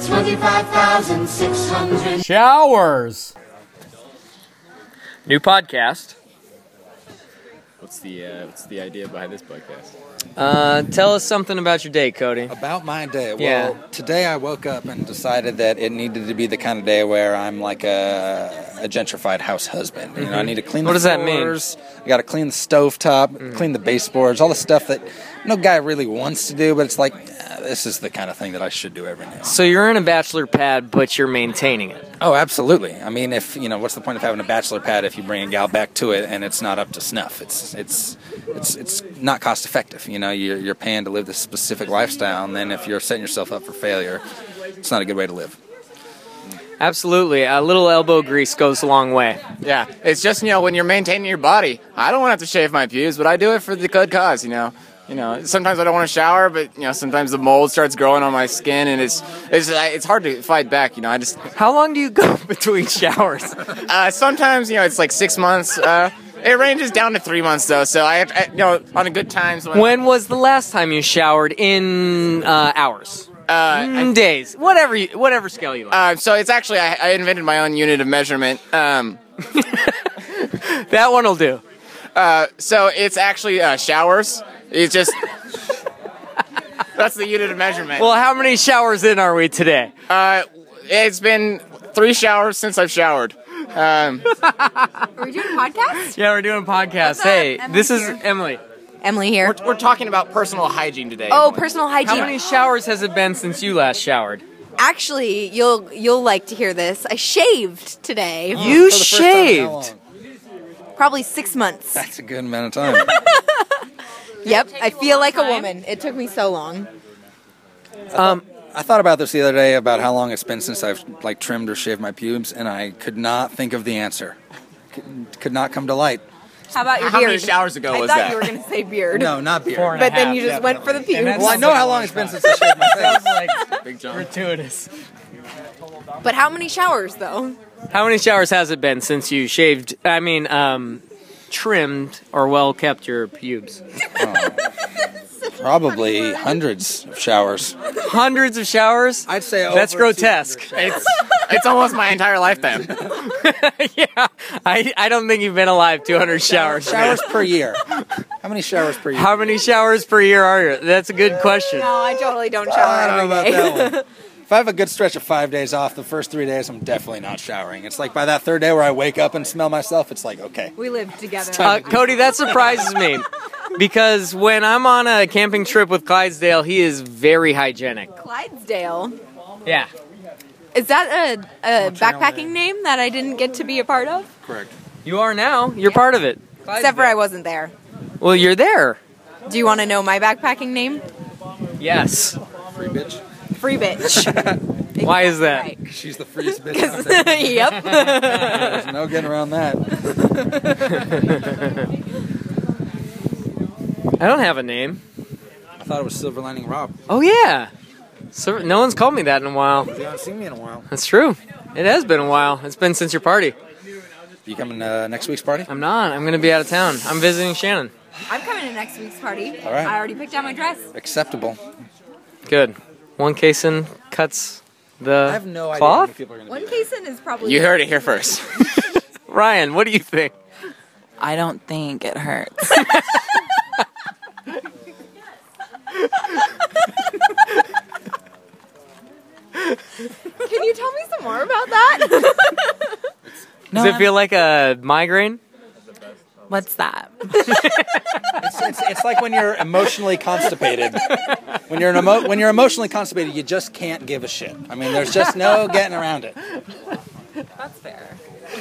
25,600. Showers. New podcast. What's the idea behind this podcast? Tell us something about your day, Cody. About my day. Well, Yeah. Today I woke up and decided that it needed to be the kind of day where I'm like a gentrified house husband. You know, I need to clean the What does that mean? floors. I got to clean the stovetop, clean the baseboards, all the stuff that no guy really wants to do, but it's like, this is the kind of thing that I should do every now and then. So you're in a bachelor pad, but you're maintaining it. Oh, absolutely. I mean, if you know, what's the point of having a bachelor pad if you bring a gal back to it and it's not up to snuff? It's not cost effective. You know, you're paying to live this specific lifestyle, and then if you're setting yourself up for failure, it's not a good way to live. Absolutely. A little elbow grease goes a long way. Yeah, it's just, when you're maintaining your body. I don't want to have to shave my pubes, but I do it for the good cause, sometimes I don't want to shower, but sometimes the mold starts growing on my skin, and it's hard to fight back. How long do you go between showers? Sometimes it's like 6 months. It ranges down to 3 months though. So I on a good times. When was the last time you showered in hours? Days, whatever scale you like. So it's actually I invented my own unit of measurement. That one will do. So it's actually showers. It's just that's the unit of measurement. Well, how many showers in are we today? It's been 3 showers since I've showered. Are we doing a podcast? Yeah, we're doing a podcast. What's up? Hey, Emily this is here. Emily. Emily here. We're talking about personal hygiene today. Oh, Emily. personal hygiene. How many showers has it been since you last showered? Actually, you'll like to hear this. I shaved today. You For the first time in how shaved. long? Probably 6 months. That's a good amount of time. Yep, I feel like a woman. It took me so long. I thought about this the other day about how long it's been since I've trimmed or shaved my pubes, and I could not think of the answer. Could not come to light. How about your How beard? many showers ago I was thought that? you were going to say beard. No, not beard. 4.5. But then you just went for the pubes. Well, I know how long it's been since I shaved my face. Sounds like Big John. gratuitous. But how many showers, though? How many showers has it been since you shaved? Trimmed or well kept your pubes? Probably hundreds of showers. Hundreds of showers? I'd say over That's grotesque. It's almost my entire lifetime. Yeah, I don't think you've been alive 200 showers. Showers per year. How many showers per year? How many showers per year are you? That's a good question. No, I totally don't I shower don't know every about day. that one. If I have a good stretch of 5 days off, the first 3 days I'm definitely not showering. It's like by that third day where I wake up and smell myself, it's like, okay. We live together. Cody, that surprises me because when I'm on a camping trip with Clydesdale, he is very hygienic. Clydesdale. Yeah. Is that a backpacking name that I didn't get to be a part of? Correct. You are now. You're part of it. Except for I wasn't there. Well, you're there. Do you want to know my backpacking name? Yes. Free bitch. Free bitch. Why is that? Right. She's the freest bitch out there. Yep. There's no getting around that. I don't have a name. I thought it was Silver Lining Rob. Oh, yeah. So, no one's called me that in a while. You haven't seen me in a while. That's true. It has been a while. It's been since your party. You coming next week's party? I'm not. I'm going to be out of town. I'm visiting Shannon. I'm coming to next week's party. All right. I already picked out my dress. Acceptable. Good. One Cason cuts the I have no idea how cloth. many people are going to One be there. Cason is probably. You heard it here first. Ryan, what do you think? I don't think it hurts. Can you tell me some more about that? Does it feel like a migraine? What's that? It's like when you're emotionally constipated. When you're emotionally constipated, you just can't give a shit. I mean, there's just no getting around it. That's fair.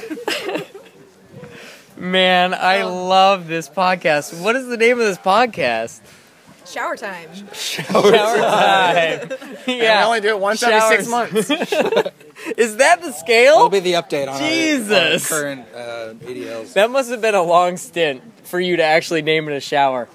Man, I love this podcast. What is the name of this podcast? Shower time. Shower time. We Yeah. only do it once every 6 months. Is that the scale? That'll be the update on Jesus. our current ADLs. That must have been a long stint for you to actually name it a shower.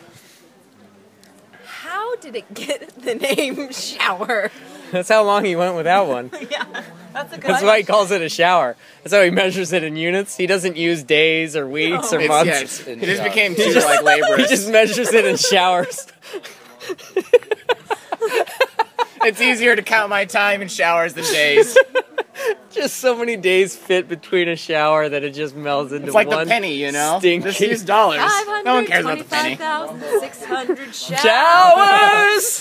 How did it get the name shower? That's how long he went without one. Yeah, that's a good. That's why he calls it a shower. That's how he measures it in units. He doesn't use days or weeks or months. It just became too laborous. He just measures it in showers. It's easier to count my time in showers than days. Just so many days fit between a shower that it just melts into It's like one the penny, you know? stinky Just use dollars. No one cares about the penny. 525,600 showers.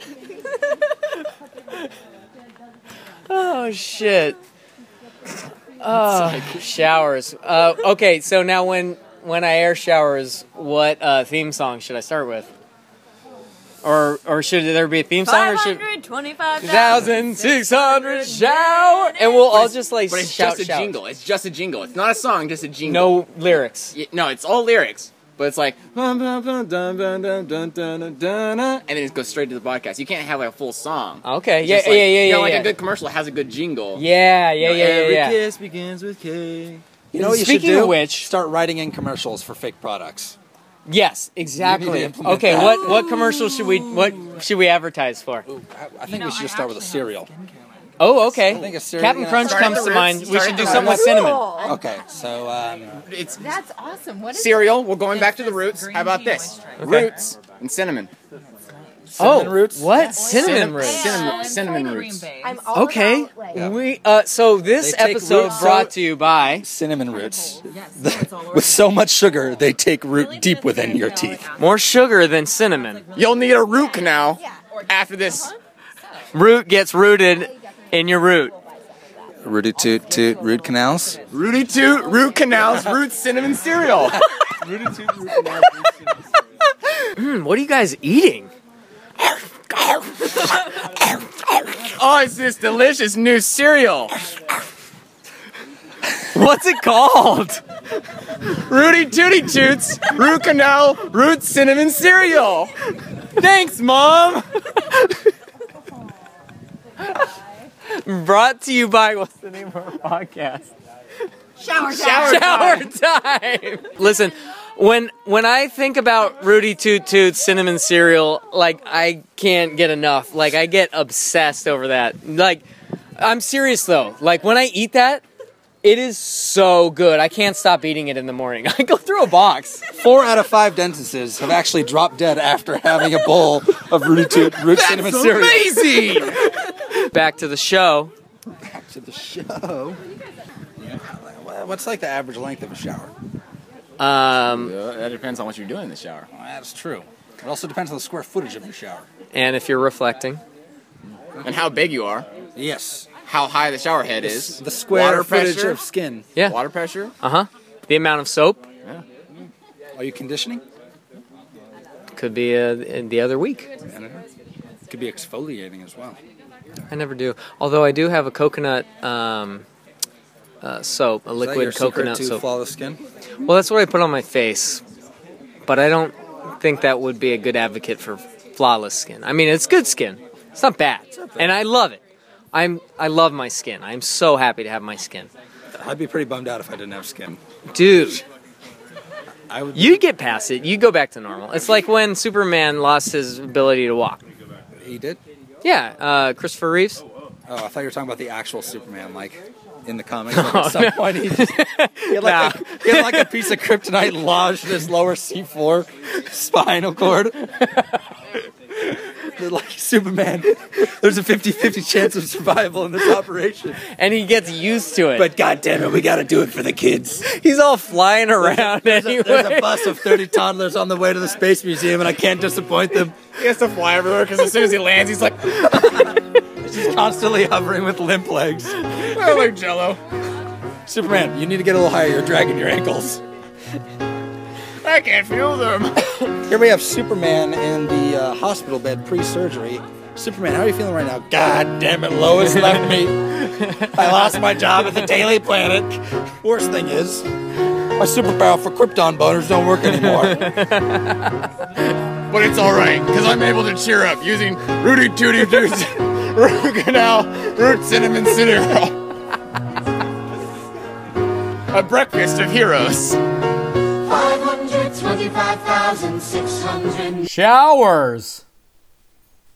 Oh shit. Oh, showers. Okay, so now when I air showers, what theme song should I start with? Or should there be a theme song? Or should 1,600 shower, and we'll all just like But it's shout. just a jingle. It's just a jingle. It's not a song, just a jingle. No lyrics. No, it's all lyrics. But it's like, and then it goes straight to the podcast. You can't have like a full song. Okay, It's yeah, just like, yeah. like a good commercial has a good jingle. Yeah. Every kiss begins with K. You know what you Speaking should do? of which- Start writing in commercials for fake products. Yes, exactly. implement Okay, that. what commercial should we advertise for? I think we should just start with a cereal. Oh, okay. I think a cereal. Captain Crunch Start at comes the to roots. mind. We Start should at do the something with roots. cinnamon. Okay, so It's That's awesome. What is cereal. We're going back to the roots. How about this? Roots and cinnamon. cinnamon roots. What? Cinnamon roots. Cinnamon roots. I'm all Okay. about, like, We so this They take episode roots brought out- to you by cinnamon roots. With so much sugar, they take root deep within your teeth. more sugar than cinnamon. You'll need a root canal after this. Root gets rooted in your root. Rooty toot toot root canals. Rooty Toot, root canals, root cinnamon cereal. What are you guys eating? Oh, it's this delicious new cereal. What's it called? Rooty Tooty Toots, root canal, root cinnamon cereal. Thanks, Mom. Brought to you by what's the name of our podcast? shower Shower time. Listen, when I think about Rudy Toot Toot cinnamon cereal, like I can't get enough. Like I get obsessed over that. Like I'm serious though. Like when I eat that, it is so good. I can't stop eating it in the morning. I go through a box. 4 out of 5 dentists have actually dropped dead after having a bowl of Rooty Toot root cinnamon cereal. Amazing. Back to the show. To the show. What's like the average length of a shower? That depends on what you're doing in the shower. Well, that's true. It also depends on the square footage of your shower. And if you're reflecting, And how big you are. Yes. How high the shower head is. The square Water footage pressure. of skin. yeah, Water pressure. the amount of soap Are you conditioning? could be the other week. It could be exfoliating as well. I never do. Although I do have a coconut soap, a Is that your liquid coconut secret to soap. flawless skin? Well, that's what I put on my face. But I don't think that would be a good advocate for flawless skin. I mean, it's good skin. It's not bad. And I love it. I love my skin. I'm so happy to have my skin. I'd be pretty bummed out if I didn't have skin. Dude, I would. you get past it. You go back to normal. It's like when Superman lost his ability to walk. He did? Yeah, Christopher Reeves. Oh, I thought you were talking about the actual Superman, like in the comics. Like at some point, he had like a piece of kryptonite lodged in his lower C4 spinal cord. Like Superman, there's a 50-50 chance of survival in this operation. And he gets used to it. But goddamn it, we got to do it for the kids. he's all flying around anyway. There's a bus of 30 toddlers on the way to the Space Museum, and I can't disappoint them. He has to fly everywhere because as soon as he lands, he's like, She's constantly hovering with limp legs. oh, like Jello. Superman, you need to get a little higher. You're dragging your ankles. I can't feel them. Here we have Superman in the hospital bed pre-surgery. Superman, how are you feeling right now? God damn it, Lois left me. I lost my job at the Daily Planet. Worst thing is, my superpower for Krypton boners don't work anymore. But it's alright, because I'm able to cheer up using Rooty Tooty Toots, root canal, root cinnamon cereal. A breakfast of heroes. 525,600. Showers.